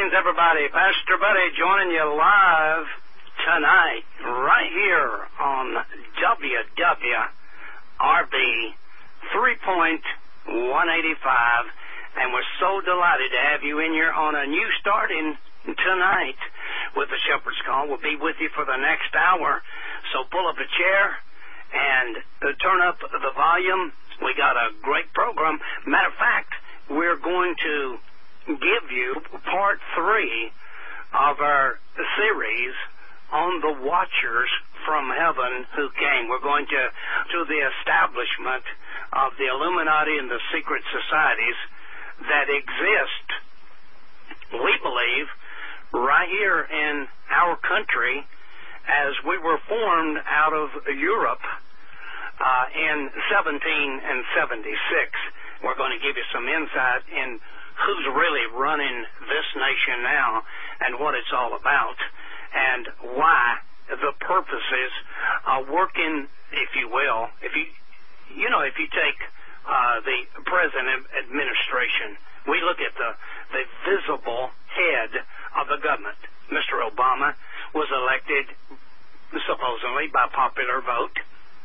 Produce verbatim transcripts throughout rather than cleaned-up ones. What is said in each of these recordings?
Greetings, everybody. Pastor Buddy joining you live tonight, right here on W W R B three point one eighty-five, and we're so delighted to have you in here on a new starting tonight with the Shepherd's Call. We'll be with you for the next hour, so pull up a chair and uh, turn up the volume. We got a great program. Matter of fact, we're going to give you part three of our series on the Watchers from Heaven who came. We're going to to the establishment of the Illuminati and the secret societies that exist, we believe, right here in our country as we were formed out of Europe uh, in seventeen seventy-six. We're going to give you some insight in who's really running this nation now and what it's all about and why the purposes are working, if you will. If you, you know, if you take uh, the present administration, we look at the, the visible head of the government. Mister Obama was elected supposedly by popular vote,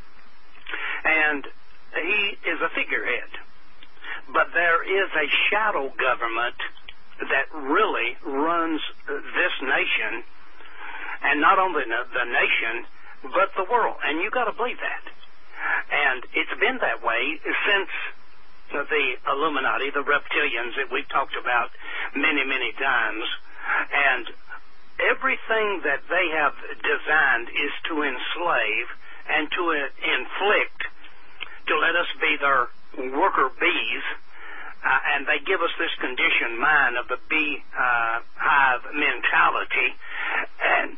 and he is a figurehead. But there is a shadow government that really runs this nation, and not only the nation, but the world. And you got to believe that. And it's been that way since the Illuminati, the reptilians that we've talked about many, many times. And everything that they have designed is to enslave and to inflict, to let us be their worker bees, uh, and they give us this conditioned mind of the bee uh, hive mentality, and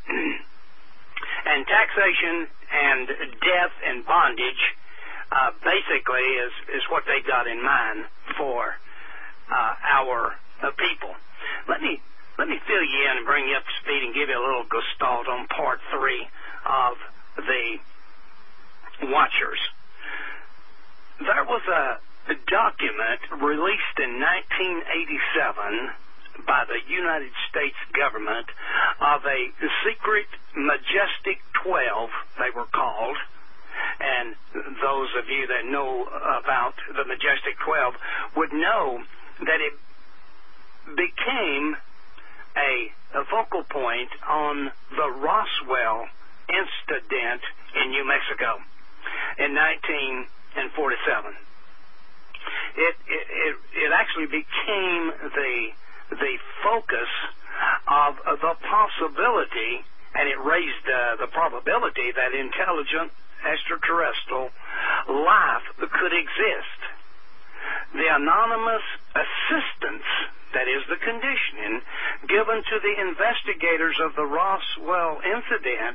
and taxation and death and bondage uh, basically is, is what they got in mind for uh, our uh, people. Let me let me fill you in and bring you up to speed and give you a little gestalt on part three of the Watchers. There was a, a document released in nineteen eighty-seven by the United States government of a secret Majestic twelve, they were called. And those of you that know about the Majestic twelve would know that it became a, a focal point on the Roswell incident in New Mexico in nineteen forty-seven. It, it it it actually became the the focus of the possibility, and it raised uh, the probability that intelligent extraterrestrial life could exist. The anonymous assistance, that is the conditioning, given to the investigators of the Roswell incident,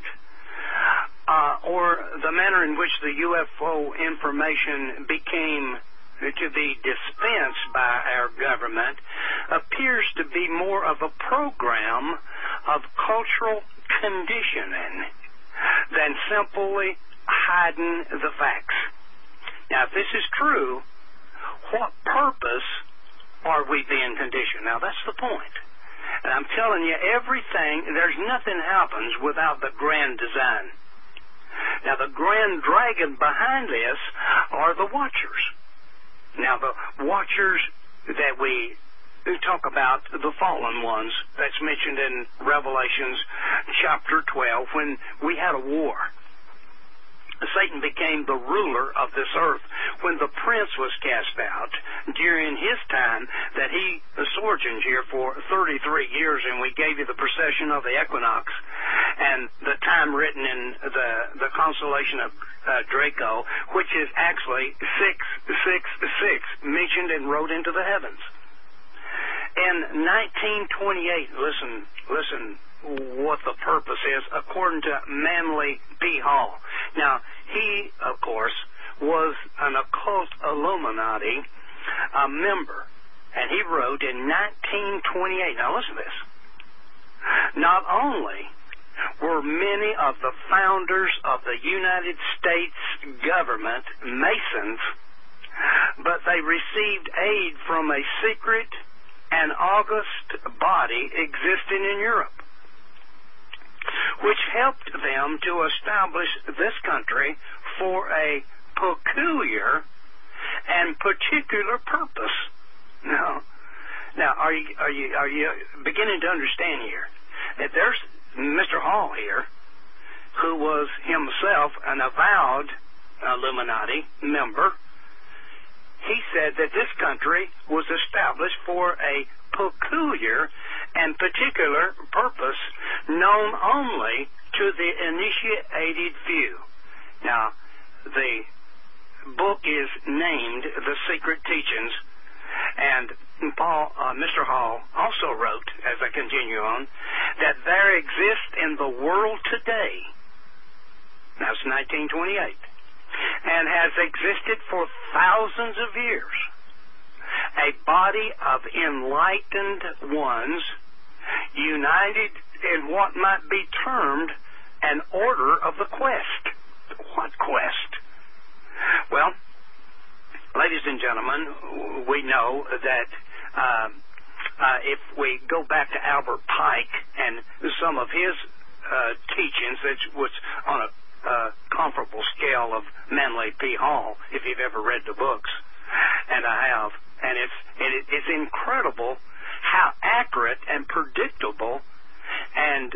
Uh, or the manner in which the U F O information became to be dispensed by our government, appears to be more of a program of cultural conditioning than simply hiding the facts. Now, if this is true, what purpose are we being conditioned? Now, that's the point. And I'm telling you, everything, there's nothing happens without the grand design. Now, the grand dragon behind this are the Watchers. Now, the Watchers that we talk about, the fallen ones, that's mentioned in Revelations chapter twelve, when we had a war. Satan became the ruler of this earth when the prince was cast out during his time that he sojourned here for thirty-three years, and we gave you the precession of the equinox and the time written in the, the constellation of uh, Draco, which is actually six six six, mentioned and wrote into the heavens. In nineteen twenty-eight, listen, listen, what the purpose is, according to Manly P. Hall. Now, he, of course, was an occult Illuminati uh, member, and he wrote in nineteen twenty-eight, now listen to this, not only were many of the founders of the United States government Masons, but they received aid from a secret an august body existing in Europe, which helped them to establish this country for a peculiar and particular purpose. Now, now, are you are you are you beginning to understand here that there's Mister Hall here, who was himself an avowed Illuminati member? He said that this country was established for a peculiar and particular purpose known only to the initiated few. Now, the book is named The Secret Teachings, and Paul, uh, Mister Hall also wrote, as I continue on, that there exists in the world today, that's nineteen twenty-eight, and has existed for thousands of years, a body of enlightened ones united in what might be termed an order of the quest. What quest? Well, ladies and gentlemen, we know that uh, uh, if we go back to Albert Pike and some of his uh, teachings, that was on a uh, comparable scale of Manly P. Hall, if you've ever read the books, and I have, and it's it, it's incredible how accurate and predictable and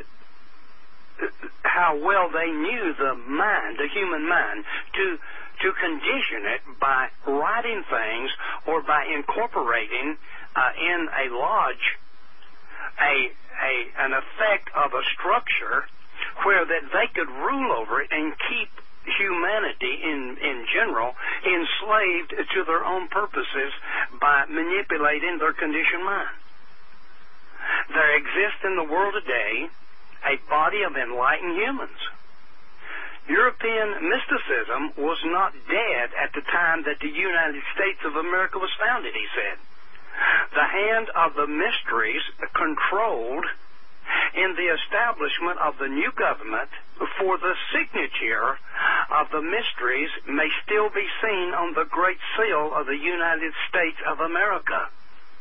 how well they knew the mind, the human mind, to to condition it by writing things or by incorporating uh, in a lodge a, a an effect of a structure where that they could rule over it and keep humanity in, in general enslaved to their own purposes by manipulating their conditioned mind. There exists in the world today a body of enlightened humans. European mysticism was not dead at the time that the United States of America was founded, he said. The hand of the mysteries controlled in the establishment of the new government for the signature of the mysteries may still be seen on the Great Seal of the United States of America.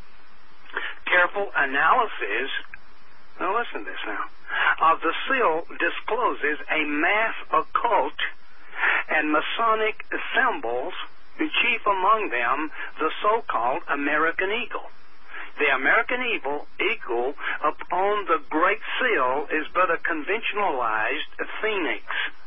Careful analysis, now listen to this now, of the seal discloses a mass occult and Masonic symbols, chief among them the so-called American Eagle. The American Eagle, eagle upon the Great Seal is but a conventionalized phoenix.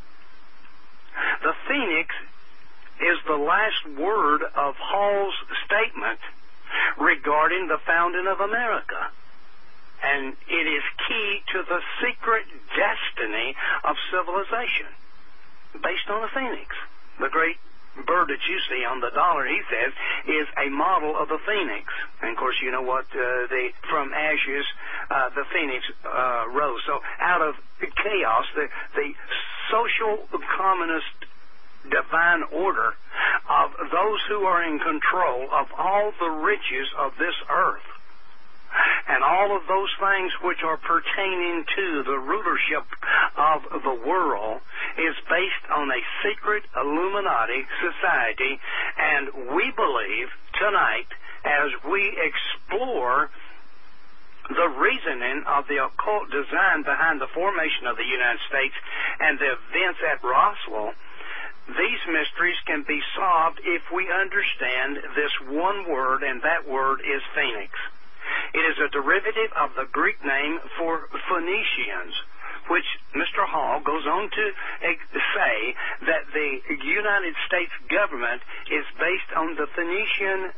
The phoenix is the last word of Hall's statement regarding the founding of America. And it is key to the secret destiny of civilization, based on the phoenix. The great bird that you see on the dollar, he says, is a model of the phoenix. And of course, you know what? Uh, the from ashes, uh, the phoenix uh, rose. So out of chaos, the the social communist divine order of those who are in control of all the riches of this earth, and all of those things which are pertaining to the rulership of the world is based on a secret Illuminati society. And we believe tonight, as we explore the reasoning of the occult design behind the formation of the United States and the events at Roswell, these mysteries can be solved if we understand this one word, and that word is phoenix. It is a derivative of the Greek name for Phoenicians, which Mister Hall goes on to say that the United States government is based on the Phoenician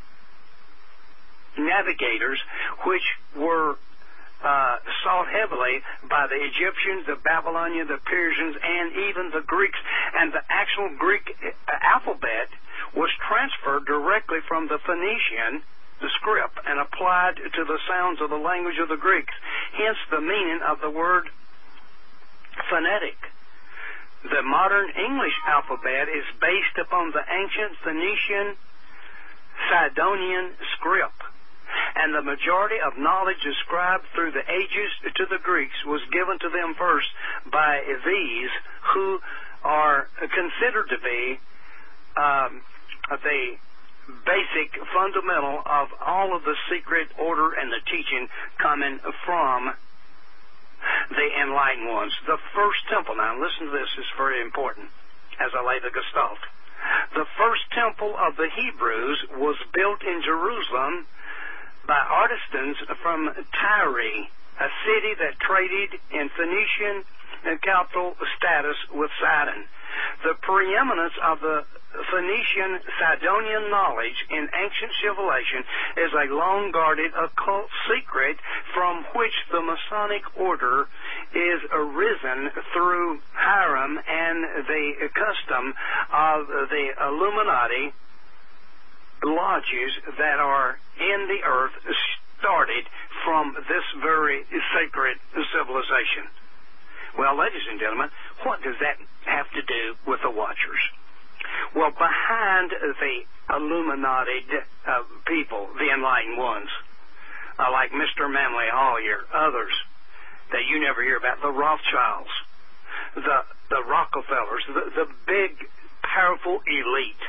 navigators, which were uh, sought heavily by the Egyptians, the Babylonians, the Persians, and even the Greeks. And the actual Greek alphabet was transferred directly from the Phoenician the script and applied to the sounds of the language of the Greeks, hence the meaning of the word phonetic. The modern English alphabet is based upon the ancient Phoenician Sidonian script, and the majority of knowledge ascribed through the ages to the Greeks was given to them first by these who are considered to be um, the basic fundamental of all of the secret order and the teaching coming from the enlightened ones. The first temple, now listen to this, is very important as I lay the gestalt. The first temple of the Hebrews was built in Jerusalem by artisans from Tyre, a city that traded in Phoenician capital status with Sidon. The preeminence of the Phoenician Sidonian knowledge in ancient civilization is a long-guarded occult secret from which the Masonic order is arisen through Hiram and the custom of the Illuminati lodges that are in the earth started from this very sacred civilization. Well, ladies and gentlemen, what does that have to do with the Watchers? Well, behind the Illuminati uh, people, the enlightened ones, uh, like Mister Manly Holier, others that you never hear about, the Rothschilds, the the Rockefellers, the, the big, powerful elite,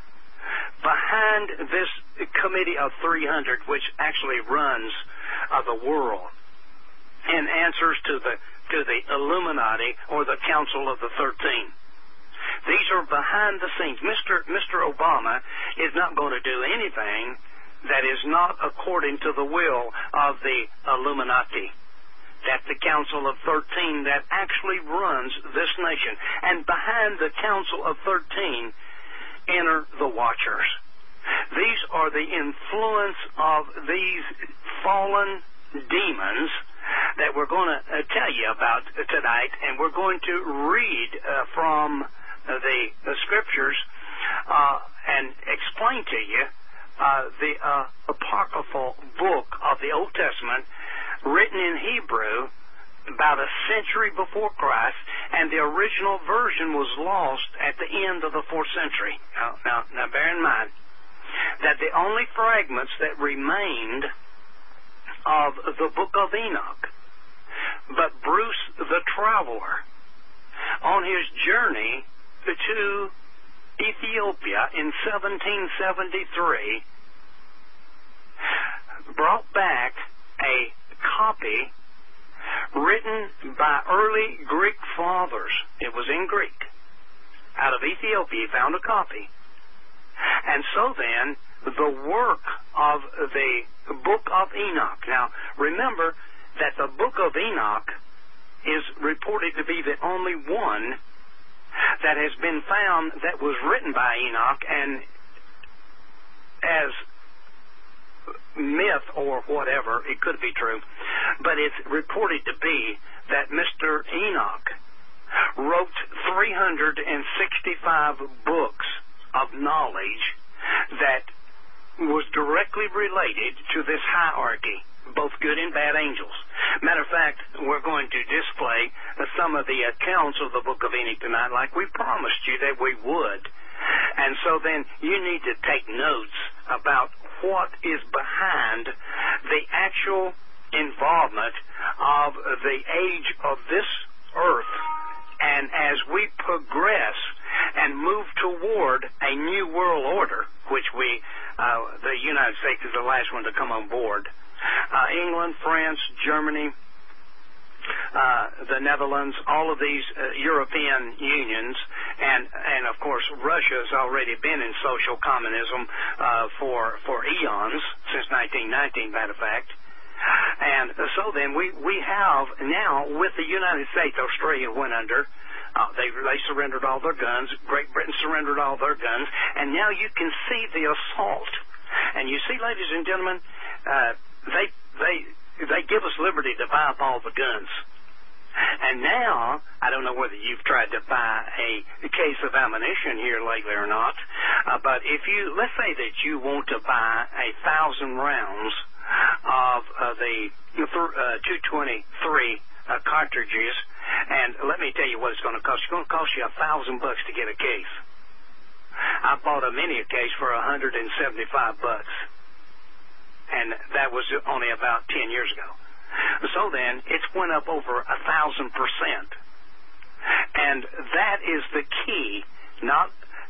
behind this committee of three hundred, which actually runs uh, the world and answers to the to the Illuminati or the Council of the Thirteen. These are behind the scenes. Mister Mister Obama is not going to do anything that is not according to the will of the Illuminati. That's the Council of Thirteen that actually runs this nation. And behind the Council of Thirteen enter the Watchers. These are the influence of these fallen demons that we're going to uh, tell you about tonight, and we're going to read uh, from uh, the, the scriptures uh, and explain to you uh, the uh, apocryphal book of the Old Testament written in Hebrew about a century before Christ, and the original version was lost at the end of the fourth century. Now, now, now bear in mind that the only fragments that remained of the book of Enoch, but Bruce the Traveler, on his journey to Ethiopia in seventeen seventy-three, brought back a copy written by early Greek fathers. It was in Greek. Out of Ethiopia, he found a copy. And so then, the work of the book of Enoch. Now, remember that the book of Enoch is reported to be the only one that has been found that was written by Enoch, and as myth or whatever, it could be true, but it's reported to be that Mister Enoch wrote three hundred sixty-five books of knowledge that was directly related to this hierarchy, both good and bad angels. Matter of fact, we're going to display uh, some of the accounts of the book of Enoch tonight, like we promised you that we would. And so then you need to take notes about what is behind the actual involvement of the age of this earth. And as we progress and move toward a new world order, which we, uh, the United States is the last one to come on board, uh, England, France, Germany, uh, the Netherlands, all of these uh, European unions, and, and of course Russia has already been in social communism uh, for, for eons, since nineteen nineteen, matter of fact. And so then we, we have now, with the United States, Australia went under. Uh, they, they surrendered all their guns. Great Britain surrendered all their guns. And now you can see the assault. And you see, ladies and gentlemen, uh, they, they, they give us liberty to buy up all the guns. And now, I don't know whether you've tried to buy a, a case of ammunition here lately or not, uh, but if you, let's say that you want to buy a thousand rounds of uh, the uh, two twenty-three uh, cartridges, and let me tell you what it's going to cost. It's going to cost you a thousand bucks to get a case. I bought a mini case for a hundred and seventy-five bucks, and that was only about ten years ago. So then, it's went up over a thousand percent, and that is the key. Not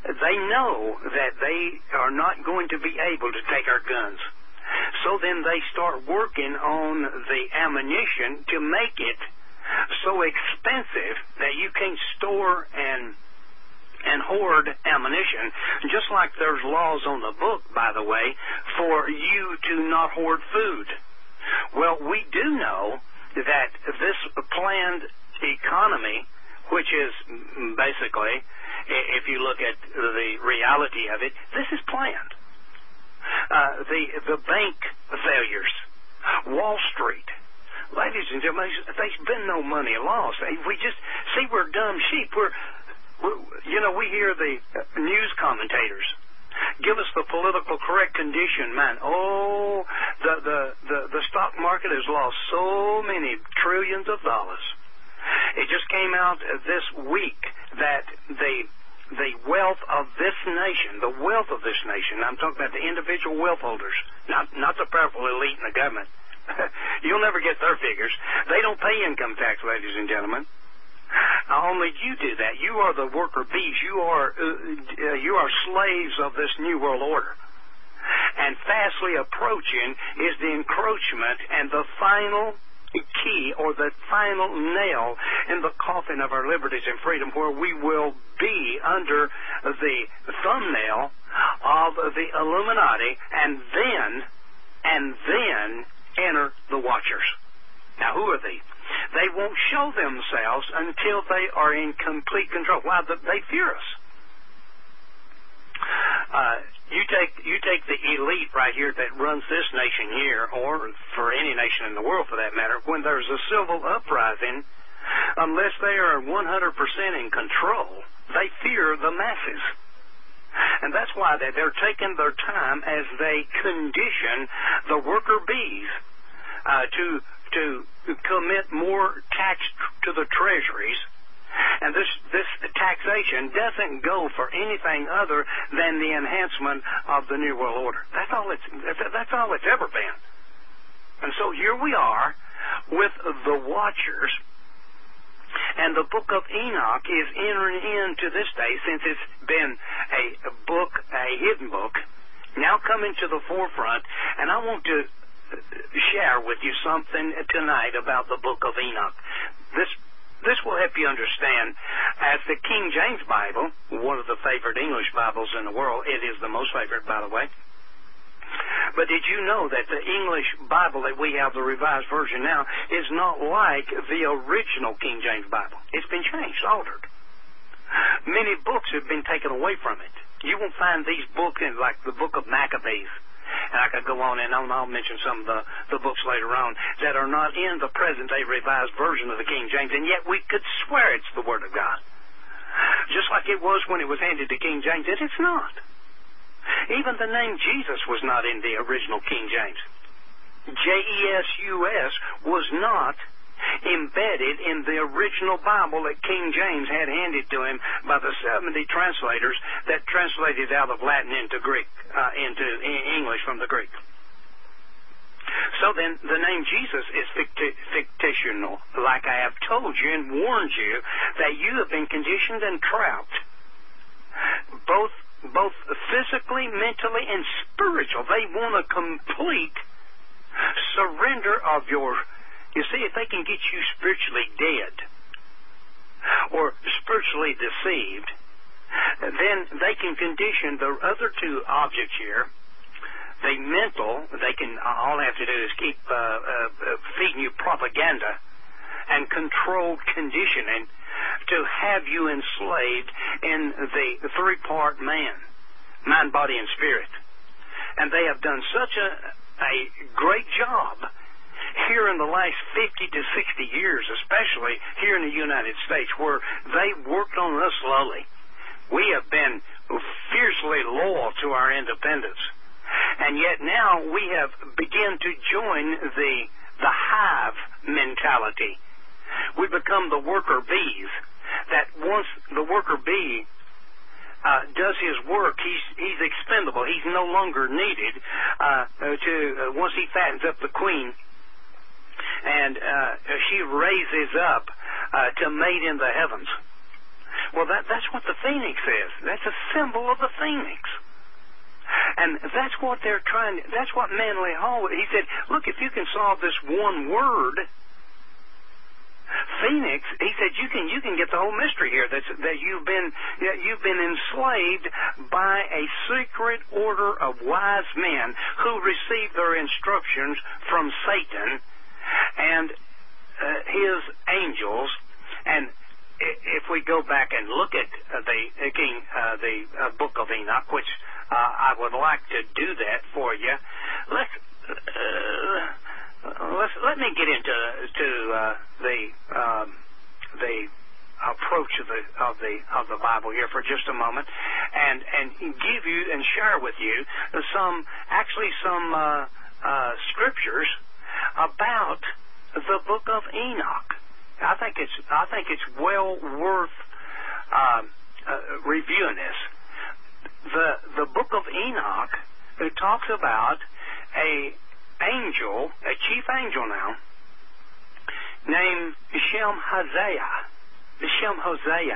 they know that they are not going to be able to take our guns. So then they start working on the ammunition to make it so expensive that you can't store and and hoard ammunition, just like there's laws on the book, by the way, for you to not hoard food. Well, we do know that this planned economy, which is basically, if you look at the reality of it, this is planned. Uh, the the bank failures, Wall Street, ladies and gentlemen, there's been no money lost. We just see we're dumb sheep. We're, we're you know, we hear the news commentators give us the political correct condition. Man, oh, the the the, the stock market has lost so many trillions of dollars. It just came out this week that the the wealth of this nation, the wealth of this nation, I'm talking about the individual wealth holders, not not the powerful elite in the government. You'll never get their figures. They don't pay income tax, ladies and gentlemen. Only you do that. You are the worker bees. You are uh, you are slaves of this new world order. And fastly approaching is the encroachment and the final key, or the final nail in the coffin of our liberties and freedom, where we will be under the thumbnail of the Illuminati, and then and then enter the Watchers. Now, who are they? They won't show themselves until they are in complete control. Why? They fear us. Uh, you take you take the elite right here that runs this nation here, or for any nation in the world for that matter, when there's a civil uprising, unless they are one hundred percent in control, they fear the masses. And that's why they, they're taking their time as they condition the worker bees uh, to to commit more tax to the treasuries. And this this taxation doesn't go for anything other than the enhancement of the New World Order. That's all it's that's all it's ever been. And so here we are with the Watchers, and the book of Enoch is entering into this day, since it's been a, a book, a hidden book, now coming to the forefront. And I want to share with you something tonight about the book of Enoch. This This will help you understand, as the King James Bible, one of the favorite English Bibles in the world, it is the most favorite, by the way. But did you know that the English Bible that we have, the Revised Version now, is not like the original King James Bible? It's been changed, altered. Many books have been taken away from it. You won't find these books in, like the book of Maccabees. And I could go on and on, I'll mention some of the, the books later on, that are not in the present-day Revised Version of the King James, and yet we could swear it's the Word of God. Just like it was when it was handed to King James, and it's not. Even the name Jesus was not in the original King James. J E S U S was not embedded in the original Bible that King James had handed to him by the seventy translators that translated out of Latin into Greek, uh, into English from the Greek. So then the name Jesus is ficti- fictional, like I have told you and warned you that you have been conditioned and trapped, both both physically, mentally, and spiritual. They want a complete surrender of your... You see, if they can get you spiritually dead or spiritually deceived, then they can condition the other two objects here. The mental, they can, all they have to do is keep uh, uh, feeding you propaganda and controlled conditioning to have you enslaved in the three-part man, mind, body, and spirit. And they have done such a, a great job here in the last fifty to sixty years, especially here in the United States, where they worked on us slowly. We have been fiercely loyal to our independence. And yet now we have begun to join the the hive mentality. We become the worker bees, that once the worker bee uh, does his work, he's he's expendable. He's no longer needed uh, to uh, once he fattens up the queen, and uh, she raises up uh, to mate in the heavens. Well, that, that's what the phoenix is. That's a symbol of the phoenix. And that's what they're trying to, that's what Manly Hall, he said, look, if you can solve this one word, phoenix, he said, you can you can get the whole mystery here. That's, that you've been that you've been enslaved by a secret order of wise men who received their instructions from Satan and uh, his angels. And if we go back and look at uh, the uh, King, uh, the uh, Book of Enoch, which uh, I would like to do that for you, let's. Uh, Let's, let me get into to uh, the um, the approach of the of the of the Bible here for just a moment, and and give you and share with you some actually some uh, uh, scriptures about the Book of Enoch. I think it's I think it's well worth uh, uh, reviewing this. The the Book of Enoch, it talks about a angel, a chief angel now, named Shem Hosea, Shem Hosea,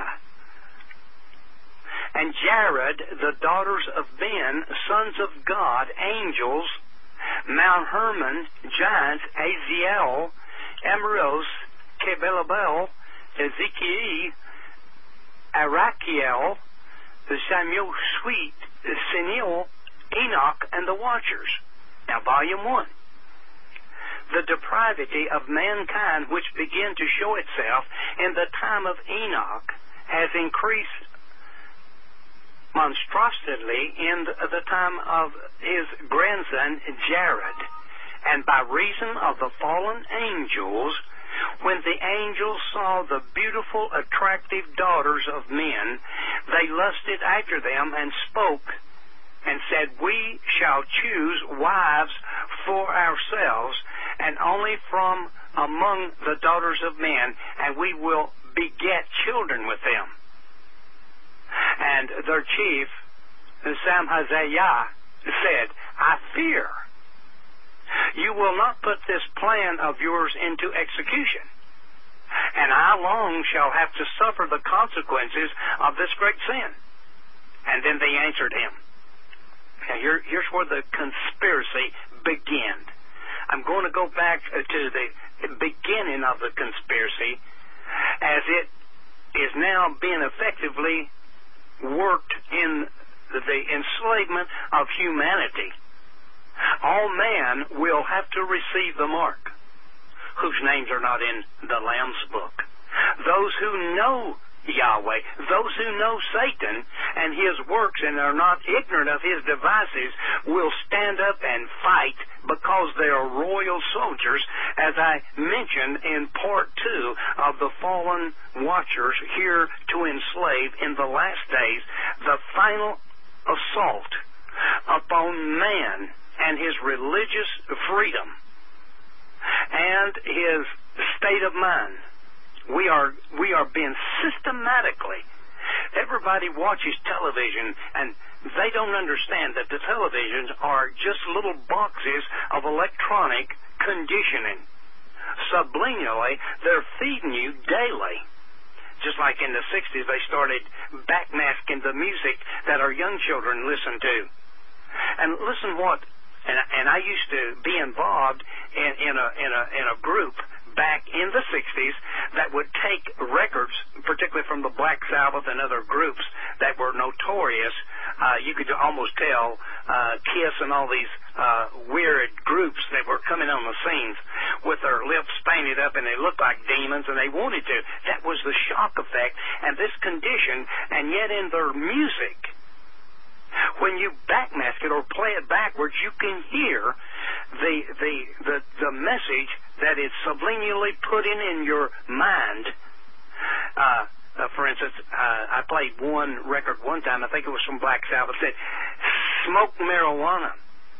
and Jared, the daughters of Ben, sons of God, angels, Mount Hermon, giants, Aziel, Amorous, Kebelabel, Ezekiel, Arachiel, Samuel, Sweet, Senil, Enoch, and the Watchers. Now, Volume one. The depravity of mankind which began to show itself in the time of Enoch has increased monstrously in the time of his grandson Jared. And by reason of the fallen angels, when the angels saw the beautiful, attractive daughters of men, they lusted after them and spoke and said, we shall choose wives for ourselves, and only from among the daughters of men, and we will beget children with them. And their chief, Sam Hosea, said, I fear you will not put this plan of yours into execution, and I long shall have to suffer the consequences of this great sin. And then they answered him. Now, here, here's where the conspiracy began. I'm going to go back to the beginning of the conspiracy as it is now being effectively worked in the enslavement of humanity. All man will have to receive the mark, whose names are not in the Lamb's book. Those who know Yahweh, those who know Satan and his works and are not ignorant of his devices, will stand up and fight because they are royal soldiers, as I mentioned in part two of the fallen watchers here to enslave in the last days, the final assault upon man and his religious freedom and his state of mind. We are we are being systematically, everybody watches television and they don't understand that the televisions are just little boxes of electronic conditioning. Subliminally, they're feeding you daily. Just like in the sixties, they started backmasking the music that our young children listen to. And listen what, and, and I used to be involved in, in, a, in, a, in a group back in the sixties that would take records, particularly from the Black Sabbath and other groups that were notorious. Uh, you could almost tell uh, Kiss and all these uh, weird groups that were coming on the scenes with their lips painted up and they looked like demons and they wanted to. That was the shock effect and this condition, and yet in their music, when you backmask it or play it backwards, you can hear the the the, the message that is subliminally put in in your mind. Uh, uh, for instance, uh, I played one record one time, I think it was from Black Sabbath, said, smoke marijuana.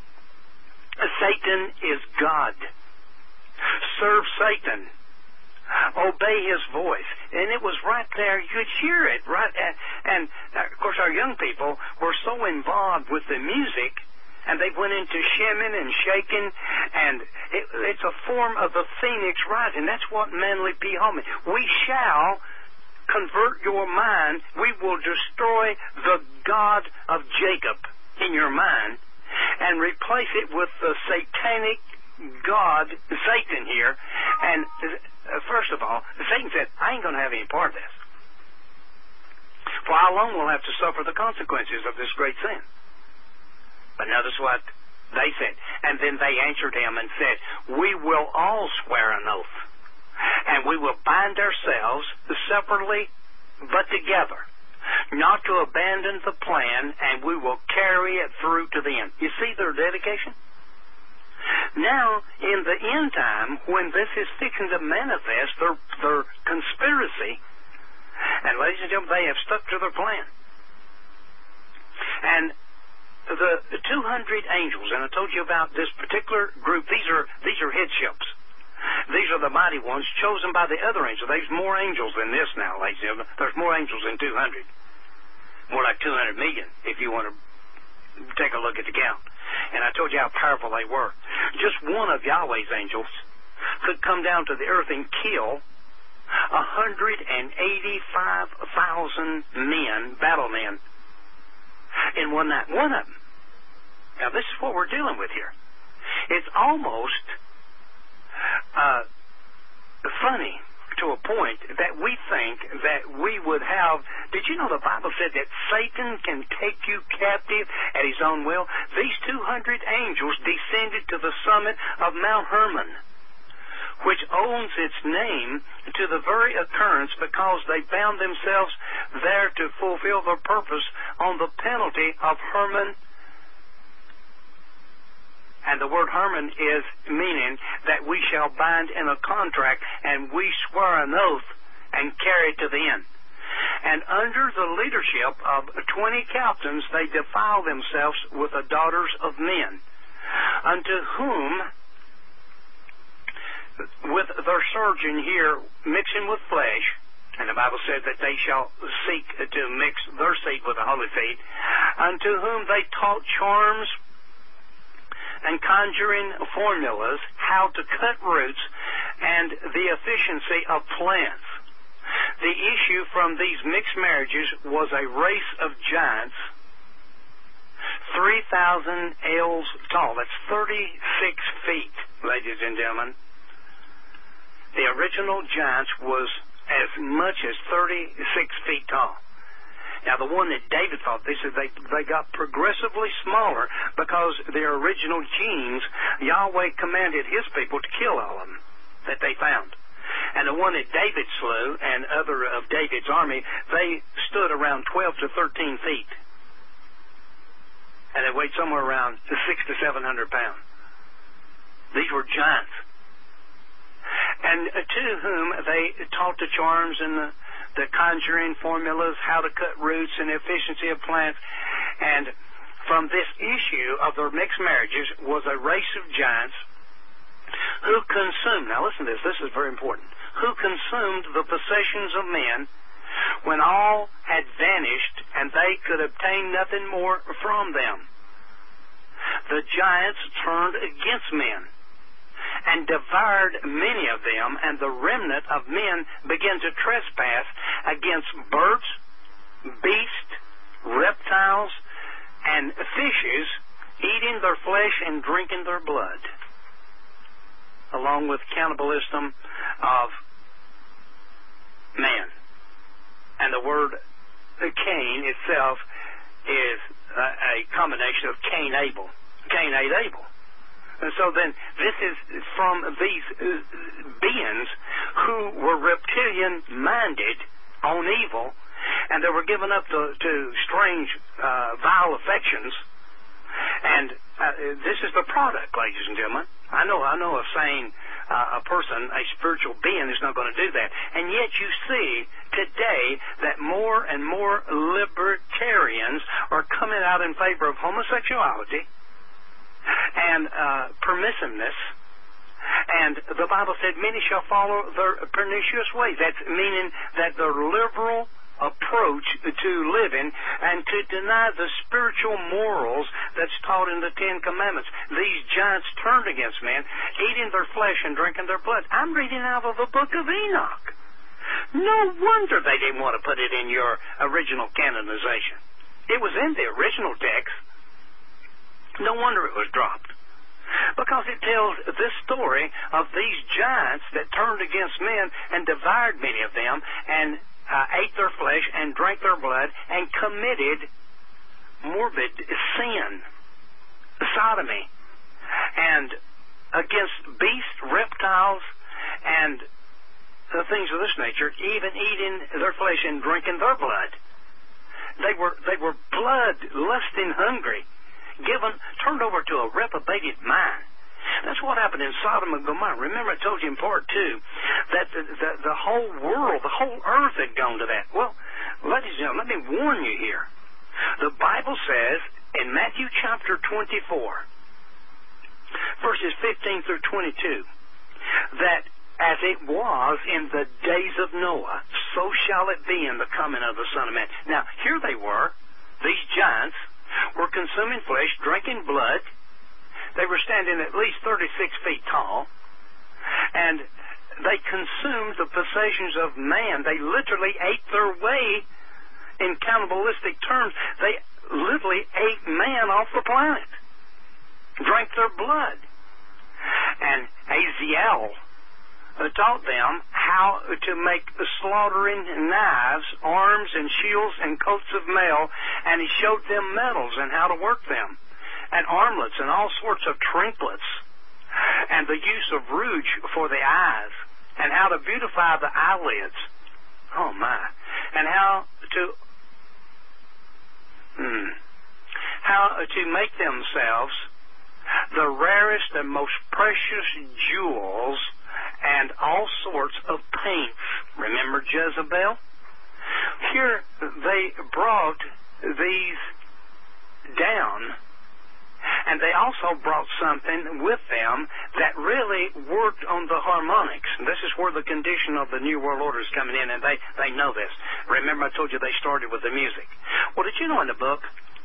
Satan is God. Serve Satan. Obey his voice. And it was right there. You could hear it. Right. And, and of course, our young people were so involved with the music, and they went into shimming and shaking, and it, it's a form of the phoenix rising. That's what Manly P. Holman. We shall convert your mind, we will destroy the God of Jacob in your mind and replace it with the satanic God, Satan here. And uh, first of all, Satan said, I ain't going to have any part of this. For how long we'll have to suffer the consequences of this great sin? But notice what they said. And then they answered him and said, we will all swear an oath, and we will bind ourselves separately but together, not to abandon the plan, and we will carry it through to the end. You see their dedication? Now, in the end time, when this is fixing to manifest, their, their conspiracy, and ladies and gentlemen, they have stuck to their plan. And the two hundred angels, and I told you about this particular group, these are these are headships. These are the mighty ones chosen by the other angels. There's more angels than this now, ladies and gentlemen. There's more angels than two hundred. More like two hundred million, if you want to take a look at the count. And I told you how powerful they were. Just one of Yahweh's angels could come down to the earth and kill one hundred eighty-five thousand men, battle men, in one night. One of them. Now, this is what we're dealing with here. It's almost uh, funny to a point that we think that we would have... Did you know the Bible said that Satan can take you captive at his own will? These two hundred angels descended to the summit of Mount Hermon, which owns its name to the very occurrence because they bound themselves there to fulfill their purpose on the penalty of Hermon. And the word Hermon is meaning that we shall bind in a contract, and we swear an oath and carry it to the end. And under the leadership of twenty captains, they defile themselves with the daughters of men, unto whom, with their surgeon here mixing with flesh, and the Bible said that they shall seek to mix their seed with the holy seed, unto whom they taught charms and conjuring formulas, how to cut roots, and the efficiency of plants. The issue from these mixed marriages was a race of giants, three thousand ells tall. That's thirty-six feet, ladies and gentlemen. The original giants was as much as thirty-six feet tall. Now, the one that David fought, they said they, they got progressively smaller because their original genes, Yahweh commanded his people to kill all of them that they found. And the one that David slew and other of David's army, they stood around twelve to thirteen feet. And they weighed somewhere around six to seven hundred pounds. These were giants. And to whom they taught the charms and the the conjuring formulas, how to cut roots and the efficiency of plants. And from this issue of their mixed marriages was a race of giants who consumed, now listen to this, this is very important, who consumed the possessions of men when all had vanished and they could obtain nothing more from them. The giants turned against men and devoured many of them, and the remnant of men began to trespass against birds, beasts, reptiles, and fishes, eating their flesh and drinking their blood, along with cannibalism of man. And the word Cain itself is a, a combination of Cain-Abel. Cain ate Abel. And so then, this is from these uh, beings who were reptilian-minded on evil, and they were given up to, to strange, uh, vile affections. And uh, this is the product, ladies and gentlemen. I know, I know, of saying uh, a person, a spiritual being, is not going to do that. And yet, you see today that more and more libertarians are coming out in favor of homosexuality and uh, permissiveness, and the Bible said many shall follow their pernicious ways. That's meaning that their liberal approach to living and to deny the spiritual morals that's taught in the Ten Commandments. These giants turned against men, eating their flesh and drinking their blood. I'm reading out of the book of Enoch. No wonder they didn't want to put it in your original canonization. It was in the original text. No wonder it was dropped. Because it tells this story of these giants that turned against men and devoured many of them and uh, ate their flesh and drank their blood and committed morbid sin, sodomy, and against beasts, reptiles, and the things of this nature, even eating their flesh and drinking their blood. They were they were blood lusting hungry, given turned over to a reprobated mind. That's what happened in Sodom and Gomorrah. Remember, I told you in part two that the, the, the whole world, the whole earth had gone to that. Well, ladies and gentlemen, let me warn you here. The Bible says in Matthew chapter twenty-four, verses fifteen through twenty-two, that as it was in the days of Noah, so shall it be in the coming of the Son of Man. Now, here they were, these giants, were consuming flesh, drinking blood. They were standing at least thirty-six feet tall, and they consumed the possessions of man. They literally ate their way, in cannibalistic terms, they literally ate man off the planet, drank their blood. And Azazel taught them how to make slaughtering knives, arms, and shields, and coats of mail, and he showed them metals and how to work them, and armlets, and all sorts of trinkets, and the use of rouge for the eyes, and how to beautify the eyelids. Oh, my. And how to... Hmm, how to make themselves the rarest and most precious jewels and all sorts of paints. Remember Jezebel? Here they brought these down, and they also brought something with them that really worked on the harmonics. This is where the condition of the New World Order is coming in, and they, they know this. Remember I told you they started with the music. Well, did you know in the book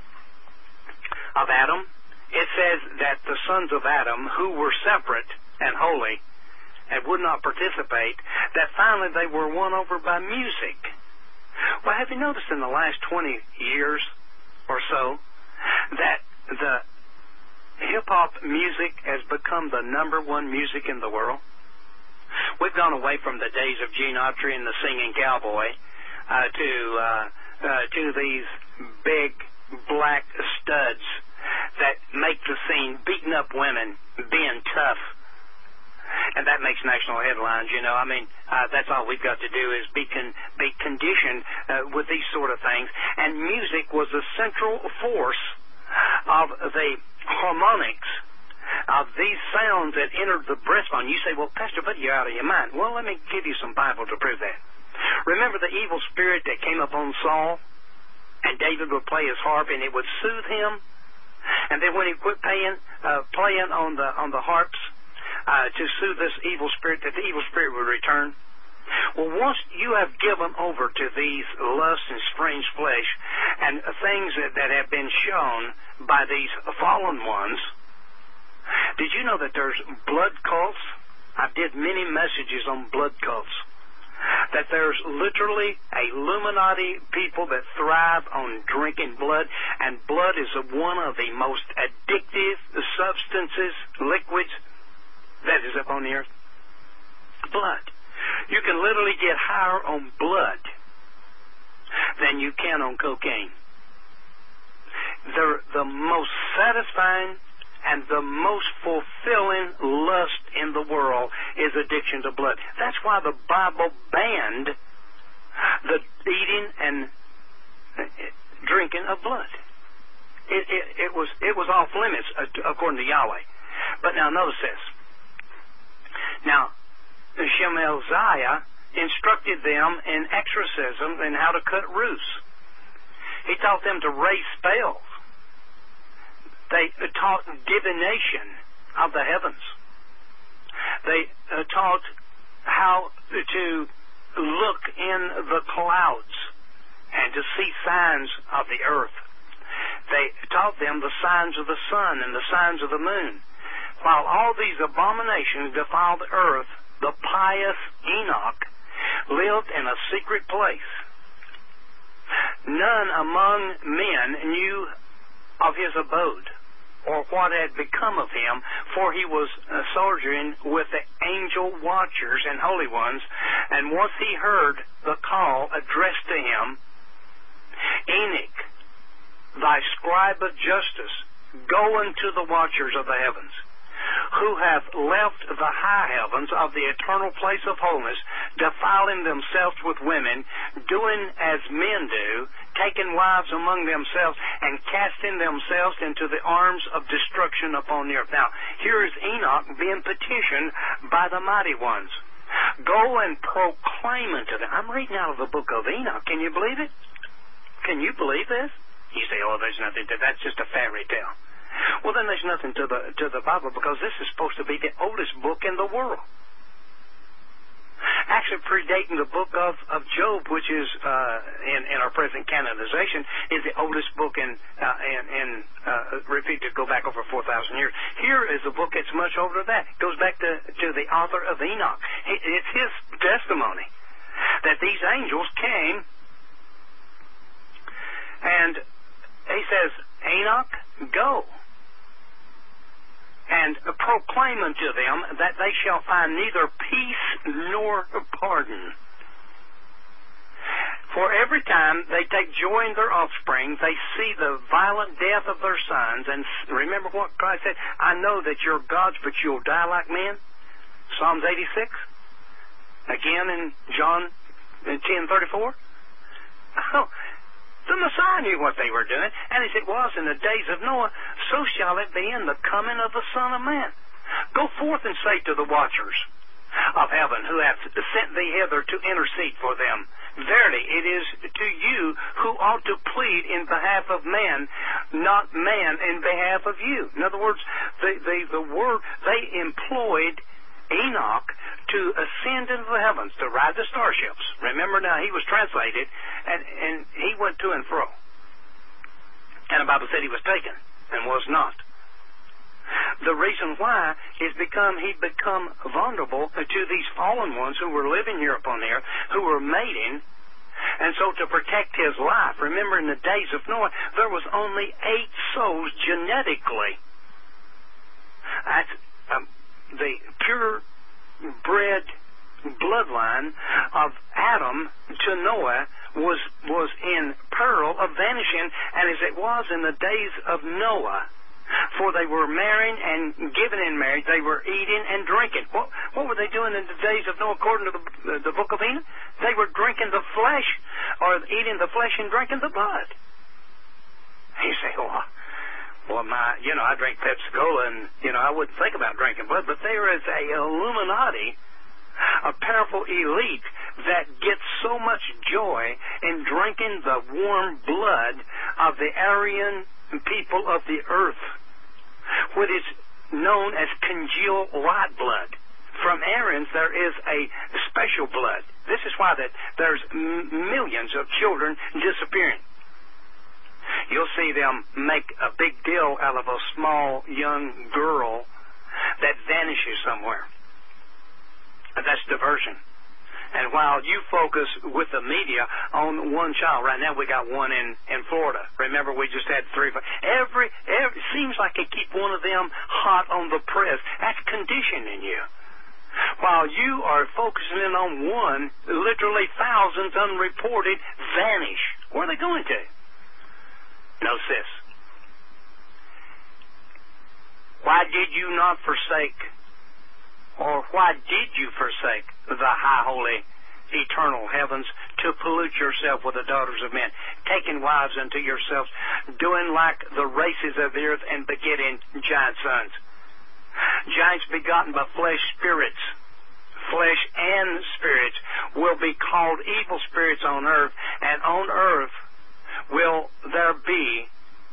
of Adam, it says that the sons of Adam, who were separate and holy and would not participate, that finally they were won over by music. Well, have you noticed in the last twenty years or so that the hip-hop music has become the number one music in the world? We've gone away from the days of Gene Autry and the singing cowboy uh, to uh, uh, to these big black studs that make the scene, beating up women, being tough. And that makes national headlines, you know. I mean, uh, that's all we've got to do is be con- be conditioned uh, with these sort of things. And music was the central force of the harmonics of these sounds that entered the breastbone. You say, well, Pastor Buddy, you're out of your mind. Well, let me give you some Bible to prove that. Remember the evil spirit that came upon Saul? And David would play his harp, and it would soothe him. And then when he quit paying, uh, playing on the on the harps, Uh, to soothe this evil spirit, that the evil spirit would return. Well, once you have given over to these lusts and strange flesh and things that, that have been shown by these fallen ones, did you know that there's blood cults? I did many messages on blood cults. That there's literally a Illuminati people that thrive on drinking blood, and blood is one of the most addictive substances, liquids, that is up on the earth. Blood. You can literally get higher on blood than you can on cocaine. The, the most satisfying and the most fulfilling lust in the world is addiction to blood. That's why the Bible banned the eating and drinking of blood. It, it, it was it was off limits according to Yahweh. But now notice this. Now, Shemaiah instructed them in exorcism and how to cut roots. He taught them to raise spells. They taught divination of the heavens. They uh, taught how to look in the clouds and to see signs of the earth. They taught them the signs of the sun and the signs of the moon. While all these abominations defiled the earth, the pious Enoch lived in a secret place. None among men knew of his abode, or what had become of him, for he was uh, sojourning with the angel watchers and holy ones. And once he heard the call addressed to him, Enoch, thy scribe of justice, go unto the watchers of the heavens, who have left the high heavens of the eternal place of wholeness, defiling themselves with women, doing as men do, taking wives among themselves, and casting themselves into the arms of destruction upon the earth. Now, here is Enoch being petitioned by the mighty ones. Go and proclaim unto them. I'm reading out of the book of Enoch. Can you believe it? Can you believe this? You say, oh, there's nothing to that. That's just a fairy tale. Well, then there's nothing to the to the Bible, because this is supposed to be the oldest book in the world. Actually, predating the book of, of Job, which is uh, in, in our present canonization, is the oldest book in uh, in, in uh, repeated go back over four thousand years. Here is a book that's much older than that. It goes back to to the author of Enoch. It's his testimony that these angels came, and he says, Enoch, go and proclaim unto them that they shall find neither peace nor pardon. For every time they take joy in their offspring, they see the violent death of their sons. And remember what Christ said, I know that you're gods, but you'll die like men. Psalms eighty-six. Again in John ten thirty-four. Oh, the Messiah knew what they were doing, and as it was in the days of Noah, so shall it be in the coming of the Son of Man. Go forth and say to the watchers of heaven, who have sent thee hither to intercede for them, verily it is to you who ought to plead in behalf of man, not man in behalf of you. In other words, the, the, the word, they employed Enoch to ascend into the heavens, to ride the starships. Remember now, he was translated, and, and he went to and fro. And the Bible said he was taken, and was not. The reason why is because he become vulnerable to these fallen ones who were living here upon the earth, who were mating. And so to protect his life, remember in the days of Noah, there was only eight souls genetically. That's um, the pure-bred bloodline of Adam to Noah was was in peril of vanishing, and as it was in the days of Noah, for they were marrying and giving in marriage, they were eating and drinking. What, what were they doing in the days of Noah according to the, the book of Enoch? They were drinking the flesh, or eating the flesh and drinking the blood. You say, well, well, my, you know, I drink Pepsi-Cola, and, you know, I wouldn't think about drinking blood, but there is a Illuminati, a powerful elite that gets so much joy in drinking the warm blood of the Aryan people of the earth, what is known as congeal white blood. From Aryans, there is a special blood. This is why that there's m- millions of children disappearing. You'll see them make a big deal out of a small young girl that vanishes somewhere. That's diversion. And while you focus with the media on one child, right now we got one in, in Florida. Remember, we just had three. Every, every seems like they keep one of them hot on the press. That's conditioning you. While you are focusing in on one, literally thousands unreported vanish. Where are they going to? No, sis. Why did you not forsake, or why did you forsake the high, holy, eternal heavens to pollute yourself with the daughters of men, taking wives unto yourselves, doing like the races of the earth and begetting giant sons? Giants begotten by flesh spirits, flesh and spirits, will be called evil spirits on earth, and on earth will there be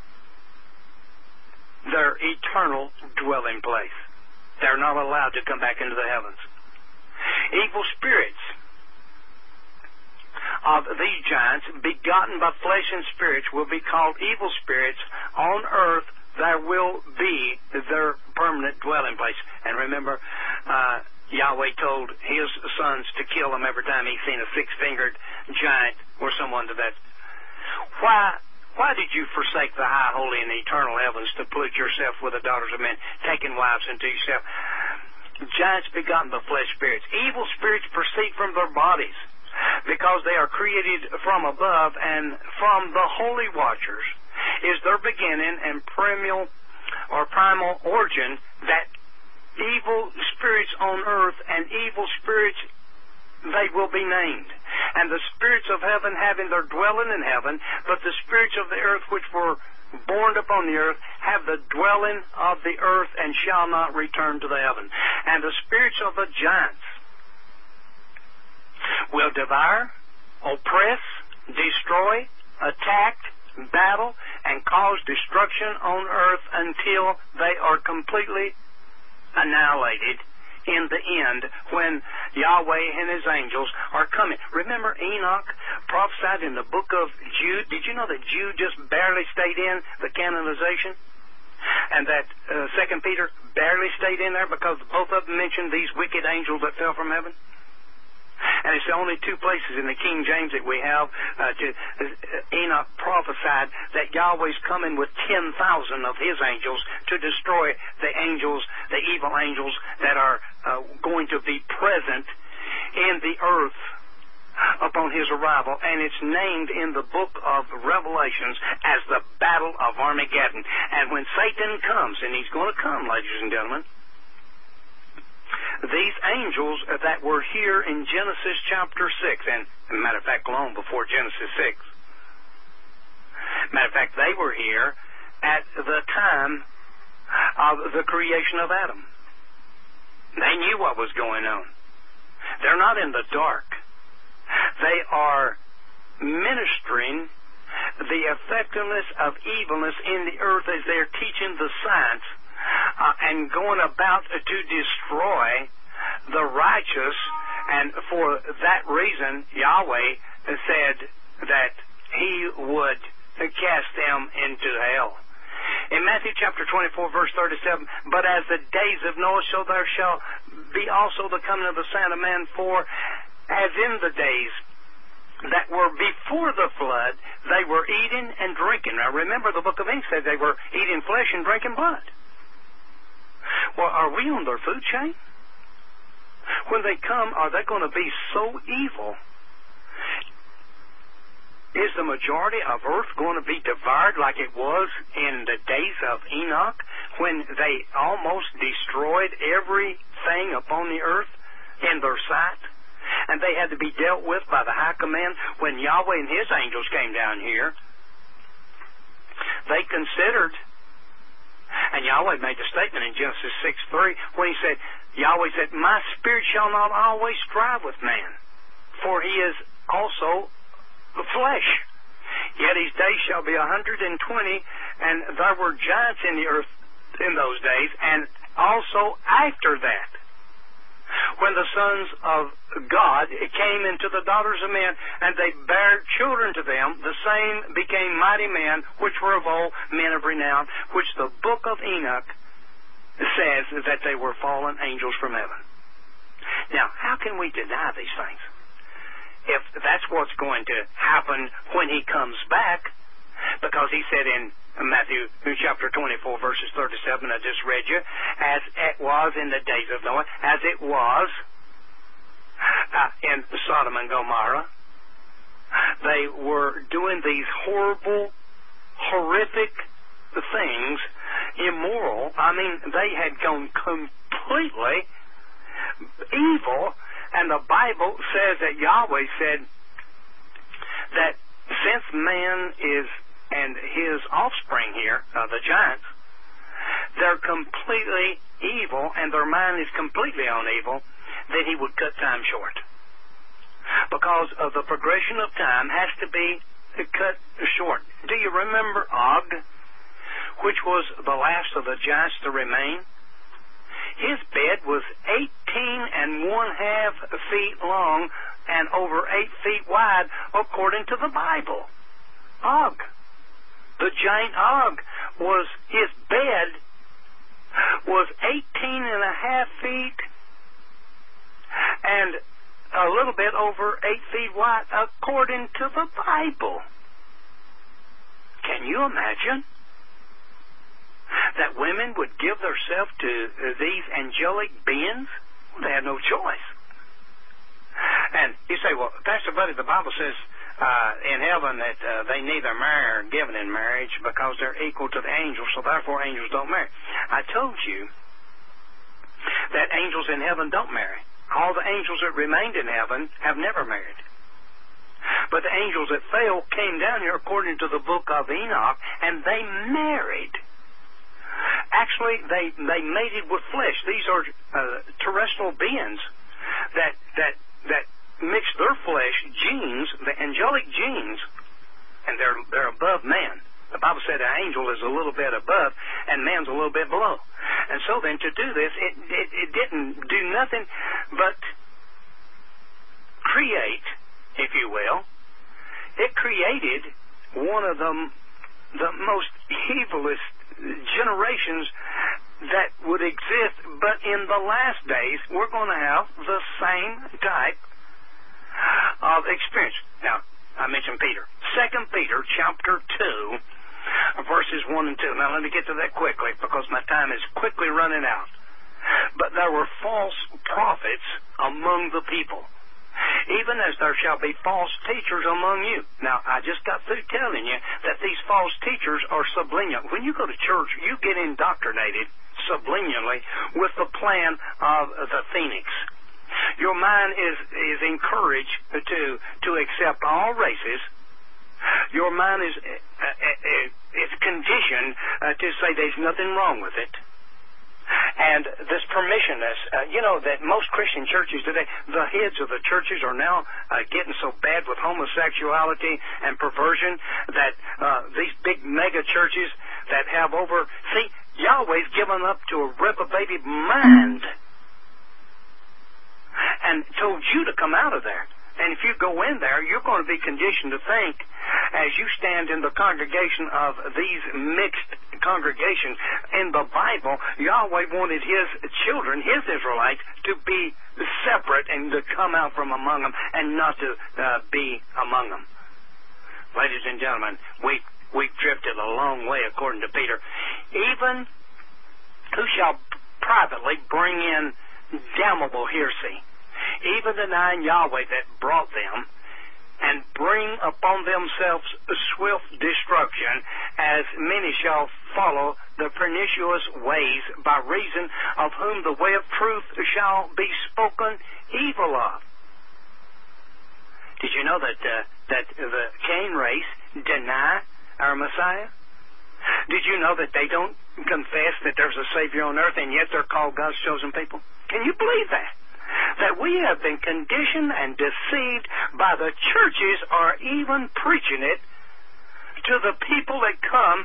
their eternal dwelling place. They're not allowed to come back into the heavens. Evil spirits of these giants, begotten by flesh and spirits, will be called evil spirits. On earth there will be their permanent dwelling place. And remember, uh, Yahweh told his sons to kill them every time he seen a six-fingered giant or someone to that. Why Why did you forsake the high, holy, and eternal heavens to pollute yourself with the daughters of men, taking wives unto yourself? Giants begotten of flesh spirits. Evil spirits proceed from their bodies, because they are created from above, and from the holy watchers is their beginning and primal or primal origin, that evil spirits on earth and evil spirits, they will be named. And the spirits of heaven having their dwelling in heaven, but the spirits of the earth which were born upon the earth have the dwelling of the earth, and shall not return to the heaven. And the spirits of the giants will devour, oppress, destroy, attack, battle, and cause destruction on earth until they are completely annihilated in the end, when Yahweh and his angels are coming. Remember, Enoch prophesied in the book of Jude. Did you know that Jude just barely stayed in the canonization? And that uh, Second Peter barely stayed in there, because both of them mentioned these wicked angels that fell from heaven? And it's the only two places in the King James that we have uh, to uh, Enoch prophesied that Yahweh's coming with ten thousand of his angels to destroy the angels, the evil angels that are uh, going to be present in the earth upon his arrival. And it's named in the book of Revelations as the Battle of Armageddon. And when Satan comes, and he's going to come, ladies and gentlemen, these angels that were here in Genesis chapter six, and matter of fact, long before Genesis six, matter of fact, they were here at the time of the creation of Adam. They knew what was going on. They're not in the dark. They are ministering the effectiveness of evilness in the earth as they're teaching the science Uh, and going about to destroy the righteous. And for that reason, Yahweh said that he would cast them into hell. In Matthew chapter twenty-four, verse thirty-seven, but as the days of Noah, so there shall be also the coming of the Son of Man. For as in the days that were before the flood, they were eating and drinking. Now remember, the book of Enoch said they were eating flesh and drinking blood. Well, are we on their food chain? When they come, are they going to be so evil? Is the majority of earth going to be devoured like it was in the days of Enoch, when they almost destroyed everything upon the earth in their sight? And they had to be dealt with by the high command. When Yahweh and his angels came down here, they considered, and Yahweh made a statement in Genesis six three, when he said, Yahweh said, my spirit shall not always strive with man, for he is also the flesh. Yet his days shall be a hundred and twenty, and there were giants in the earth in those days, and also after that, when the sons of God came into the daughters of men, and they bare children to them, the same became mighty men, which were of old, men of renown, which the book of Enoch says that they were fallen angels from heaven. Now, how can we deny these things? If that's what's going to happen when he comes back, because he said in Matthew chapter twenty-four, verses thirty-seven, I just read you, as it was in the days of Noah, as it was uh, in Sodom and Gomorrah. They were doing these horrible, horrific things, immoral. I mean, they had gone completely evil, and the Bible says that Yahweh said that since man is, and his offspring here, uh, the giants, they're completely evil, and their mind is completely on evil, that he would cut time short. Because of the progression of time has to be cut short. Do you remember Og, which was the last of the giants to remain? His bed was eighteen and one half feet long and over eight feet wide, according to the Bible. Og, the giant Og, was his bed was eighteen and a half feet over eight feet wide according to the Bible. Can you imagine that women would give themselves to these angelic beings? Well, they had no choice. And you say, well, Pastor Buddy, the Bible says uh, in heaven that uh, they neither marry or given in marriage because they're equal to the angels, so therefore angels don't marry. I told you that angels in heaven don't marry. All the angels that remained in heaven have never married. But the angels that fell came down here according to the book of Enoch, and they married. Actually, they they mated with flesh. These are uh, terrestrial beings that that that mix their flesh genes, the angelic genes, and they're they're above man. The Bible said an angel is a little bit above, and man's a little bit below. And so then, to do this, it it, it didn't do nothing but create, if you will. It created one of the the most evilest generations that would exist, but in the last days, we're going to have the same type of experience. Now, I mentioned Peter. Second Peter chapter two, verses one and two. Now, let me get to that quickly because my time is quickly running out. But there were false prophets among the people, even as there shall be false teachers among you. Now, I just got through telling you that these false teachers are subliminal. When you go to church, you get indoctrinated subliminally with the plan of the phoenix. Your mind is, is encouraged to, to accept all races. Your mind is, uh, uh, is conditioned uh, to say there's nothing wrong with it. And this permissionness, uh, you know that most Christian churches today, the heads of the churches are now uh, getting so bad with homosexuality and perversion that uh, these big mega churches that have over, see, Yahweh's given up to a reprobated mind and told you to come out of there. And if you go in there, you're going to be conditioned to think, as you stand in the congregation of these mixed congregations, in the Bible, Yahweh wanted His children, His Israelites, to be separate and to come out from among them and not to uh, be among them. Ladies and gentlemen, we, we've drifted a long way according to Peter. Even who shall privately bring in damnable heresy, even denying Yahweh that brought them, and bring upon themselves swift destruction, as many shall follow the pernicious ways, by reason of whom the way of truth shall be spoken evil of. Did you know that uh, that the Cain race deny our Messiah? Did you know that they don't confess that there's a Savior on earth, and yet they're called God's chosen people? Can you believe that? That we have been conditioned and deceived by the churches, or even preaching it to the people that come,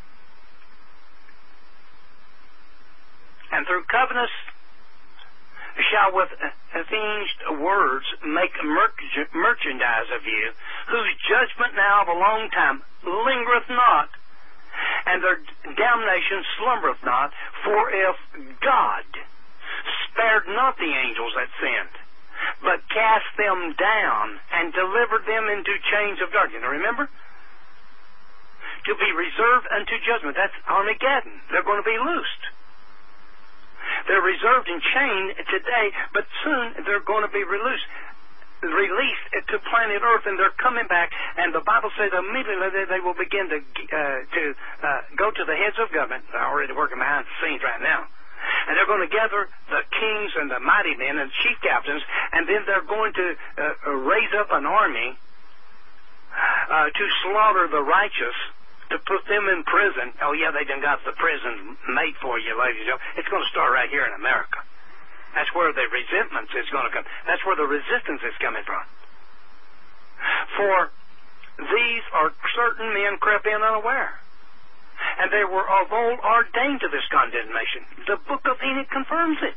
and through covenants shall with avenged words make merch- merchandise of you, whose judgment now of a long time lingereth not, and their damnation slumbereth not. For if God spared not the angels that sinned, but cast them down and delivered them into chains of darkness. Now remember? To be reserved unto judgment. That's Armageddon. They're going to be loosed. They're reserved in chain today, but soon they're going to be released. released to planet Earth, and they're coming back, and the Bible says immediately that they will begin to uh, to uh, go to the heads of government. They're already working behind the scenes right now. And they're going to gather the kings and the mighty men and chief captains, and then they're going to uh, raise up an army uh, to slaughter the righteous, to put them in prison. Oh, yeah, they done got the prison made for you, ladies and gentlemen. It's going to start right here in America. That's where the resentment is going to come. That's where the resistance is coming from. For these are certain men crept in unaware, and they were of old ordained to this condemnation. The book of Enoch confirms it.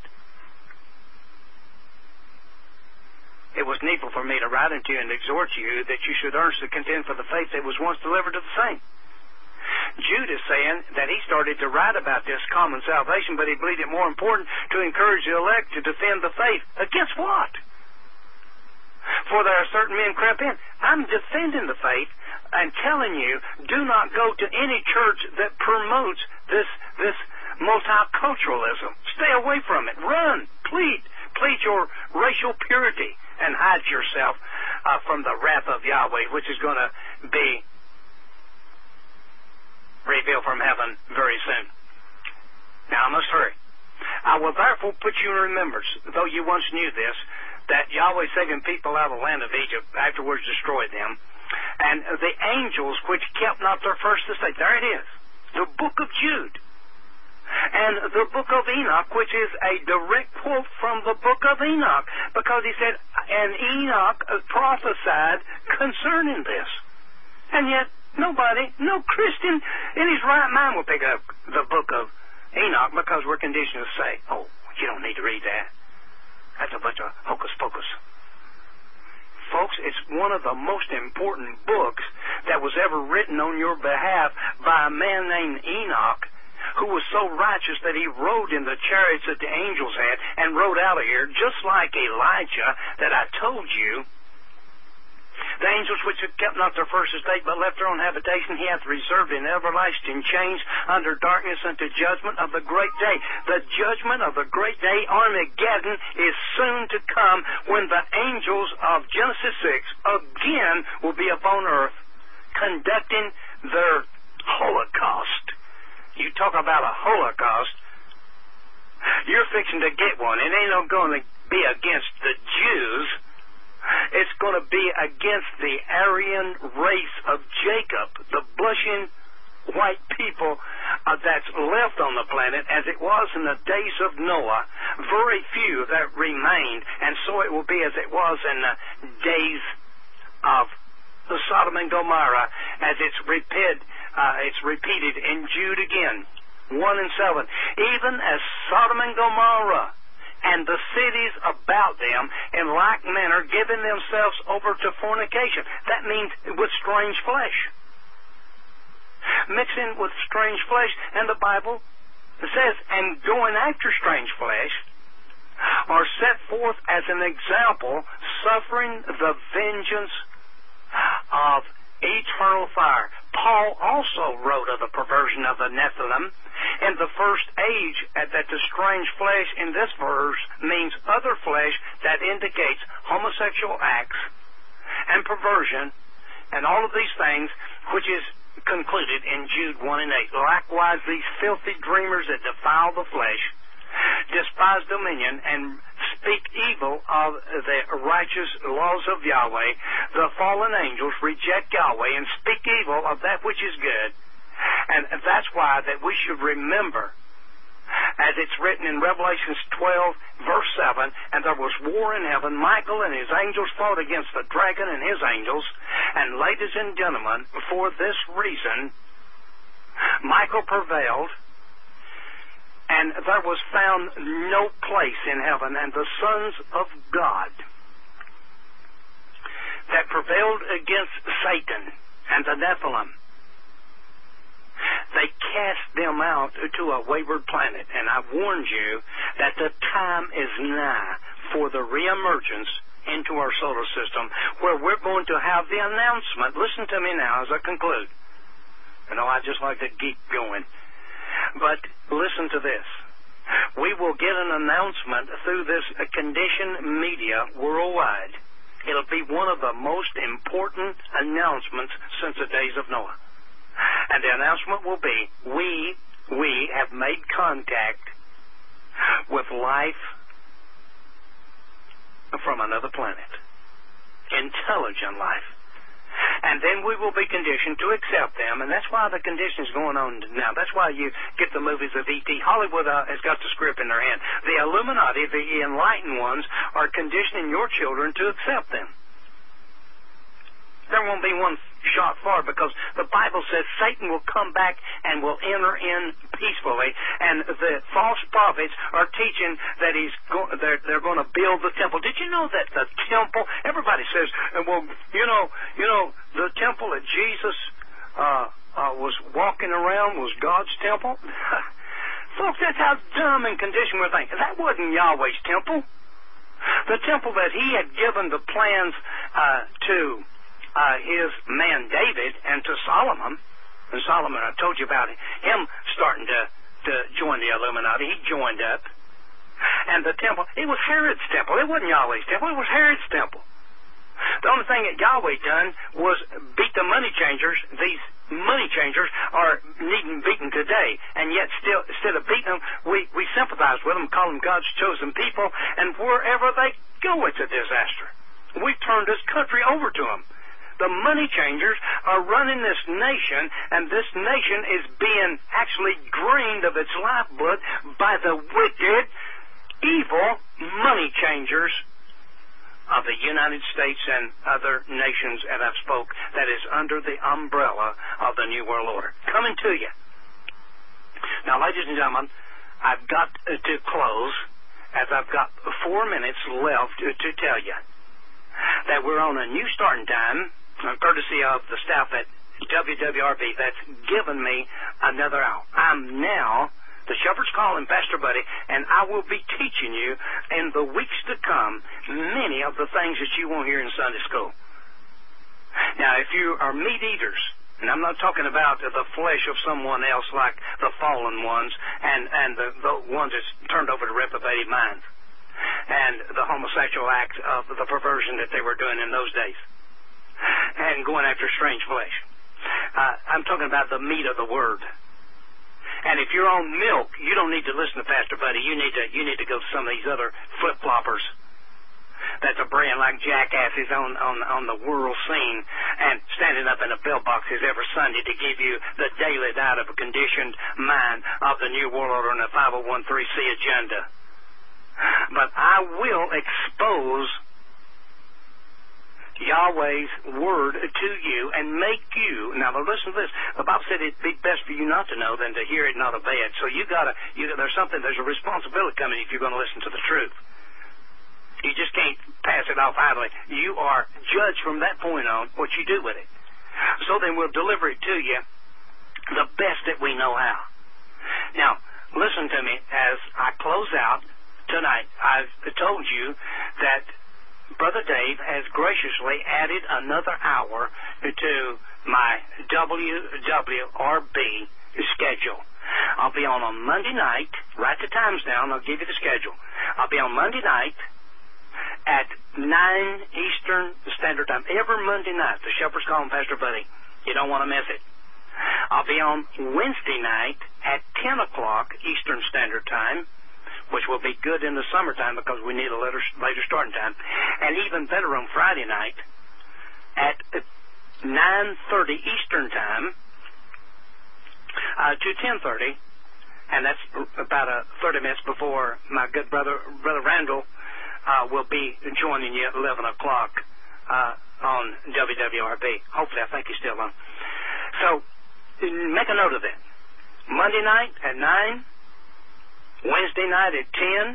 It was needful for me to write unto you and exhort you that you should earnestly contend for the faith that was once delivered to the saints. Jude is saying that he started to write about this common salvation, but he believed it more important to encourage the elect to defend the faith. Against what? For there are certain men crept in. I'm defending the faith and telling you, do not go to any church that promotes this this multiculturalism. Stay away from it. Run. Plead. Plead your racial purity and hide yourself uh, from the wrath of Yahweh, which is going to be revealed from heaven very soon. Now I must hurry. I will therefore put you in remembrance, though you once knew this, that Yahweh saving people out of the land of Egypt, afterwards destroyed them, and the angels which kept not their first estate. There it is. The book of Jude. And the book of Enoch, which is a direct quote from the book of Enoch, because he said, and Enoch prophesied concerning this. And yet, nobody, no Christian in his right mind will pick up the book of Enoch because we're conditioned to say, oh, you don't need to read that. That's a bunch of hocus pocus. Folks, it's one of the most important books that was ever written on your behalf by a man named Enoch, who was so righteous that he rode in the chariots that the angels had and rode out of here, just like Elijah that I told you. The angels which have kept not their first estate, but left their own habitation, he hath reserved in everlasting chains under darkness unto judgment of the great day. The judgment of the great day, Armageddon, is soon to come when the angels of Genesis six again will be upon earth conducting their Holocaust. You talk about a Holocaust, you're fixing to get one. It ain't no going to be against the Jews. It's going to be against the Aryan race of Jacob, the blushing white people uh, that's left on the planet, as it was in the days of Noah. Very few that remained, and so it will be as it was in the days of the Sodom and Gomorrah, as it's repeated, uh, it's repeated in Jude again, one and seven. Even as Sodom and Gomorrah and the cities about them in like manner giving themselves over to fornication. That means with strange flesh. Mixing with strange flesh, and the Bible says, and going after strange flesh, are set forth as an example, suffering the vengeance of eternal fire. Paul also wrote of the perversion of the Nephilim in the first age, that the strange flesh in this verse means other flesh that indicates homosexual acts and perversion and all of these things, which is concluded in Jude one and eight. Likewise, these filthy dreamers that defile the flesh, despise dominion, and speak evil of the righteous laws of Yahweh. The fallen angels reject Yahweh and speak evil of that which is good. And that's why that we should remember, as it's written in Revelation twelve, verse seven, and there was war in heaven. Michael and his angels fought against the dragon and his angels. And ladies and gentlemen, for this reason, Michael prevailed, and there was found no place in heaven, and the sons of God that prevailed against Satan and the Nephilim, they cast them out to a wayward planet. And I warned you that the time is nigh for the reemergence into our solar system, where we're going to have the announcement. Listen to me now as I conclude. You know, I just like to keep going. But listen to this. We will get an announcement through this conditioned media worldwide. It'll be one of the most important announcements since the days of Noah. And the announcement will be, we, we have made contact with life from another planet. Intelligent life. And then we will be conditioned to accept them, and that's why the condition is going on now. That's why you get the movies of E T Hollywood uh, has got the script in their hand. The Illuminati, the enlightened ones, are conditioning your children to accept them. There won't be one shot far, because the Bible says Satan will come back and will enter in peacefully, and the false prophets are teaching that he's go- they're, they're going to build the temple. Did you know that the temple? Everybody says, well, you know, you know, the temple that Jesus uh, uh, was walking around was God's temple. Folks, that's how dumb and conditioned we're thinking. That wasn't Yahweh's temple. The temple that he had given the plans uh, to uh, his man David and to Solomon. And Solomon, I told you about him starting to, to join the Illuminati. He joined up. And the temple, it was Herod's temple. It wasn't Yahweh's temple. It was Herod's temple. The only thing that Yahweh done was beat the money changers. These money changers are needing beaten today. And yet still, instead of beating them, we, we sympathize with them, call them God's chosen people, and wherever they go, it's a disaster. We've turned this country over to them. The money changers are running this nation, and this nation is being actually drained of its lifeblood by the wicked, evil money changers of the United States and other nations that I've spoke that is under the umbrella of the New World Order. Coming to you. Now, ladies and gentlemen, I've got to close as I've got four minutes left to, to tell you that we're on a new starting time, courtesy of the staff at W W R B that's given me another hour. I'm now the Shepherd's Calling Pastor Buddy, and I will be teaching you in the weeks to come many of the things that you won't hear in Sunday school. Now, if you are meat eaters, and I'm not talking about the flesh of someone else like the fallen ones and, and the, the ones that's turned over to reprobated minds and the homosexual act of the perversion that they were doing in those days and going after strange flesh. Uh, I'm talking about the meat of the Word. And if you're on milk, you don't need to listen to Pastor Buddy. You need to you need to go to some of these other flip-floppers that's a brand like jackasses on, on, on the world scene and standing up in the bell boxes every Sunday to give you the daily diet of a conditioned mind of the New World Order and the five oh one three C agenda. But I will expose Yahweh's word to you and make you, now listen to this, the Bible said it'd be best for you not to know than to hear it and not obey it. So you gotta, you, there's something, there's a responsibility coming if you're going to listen to the truth. You just can't pass it off idly. You are judged from that point on what you do with it. So then we'll deliver it to you the best that we know how. Now, listen to me as I close out tonight. I've told you that Brother Dave has graciously added another hour to my W W R B schedule. I'll be on on Monday night. Write the times down. I'll give you the schedule. I'll be on Monday night at nine Eastern Standard Time. Every Monday night, the Shepherd's Calling Pastor Buddy. You don't want to miss it. I'll be on Wednesday night at ten o'clock Eastern Standard Time, which will be good in the summertime because we need a later, later starting time. And even better on Friday night at nine thirty Eastern Time uh, to ten thirty, and that's about uh, thirty minutes before my good brother, Brother Randall, uh, will be joining you at eleven o'clock uh, on W W R B. Hopefully, I think he's still on. So, make a note of that. Monday night at nine, Wednesday night at ten,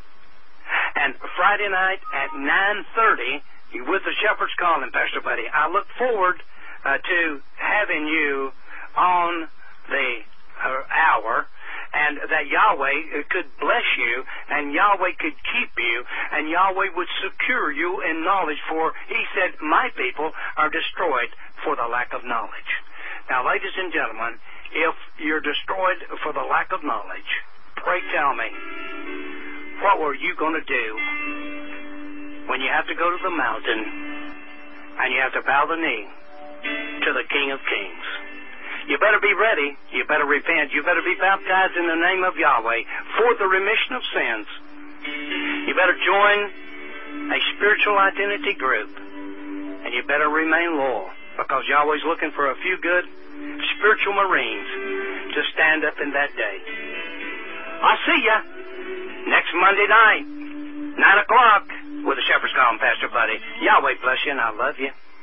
and Friday night at nine thirty with the Shepherd's Calling, Pastor Buddy. I look forward uh, to having you on the uh, hour, and that Yahweh could bless you, and Yahweh could keep you, and Yahweh would secure you in knowledge, for He said, my people are destroyed for the lack of knowledge. Now, ladies and gentlemen, if you're destroyed for the lack of knowledge, pray tell me, what were you going to do when you have to go to the mountain and you have to bow the knee to the King of Kings? You better be ready. You better repent. You better be baptized in the name of Yahweh for the remission of sins. You better join a spiritual identity group, and you better remain loyal, because Yahweh's looking for a few good spiritual Marines to stand up in that day. I'll see you next Monday night, nine o'clock, with the Shepherd's Calling, Pastor Buddy. Yahweh bless you, and I love you.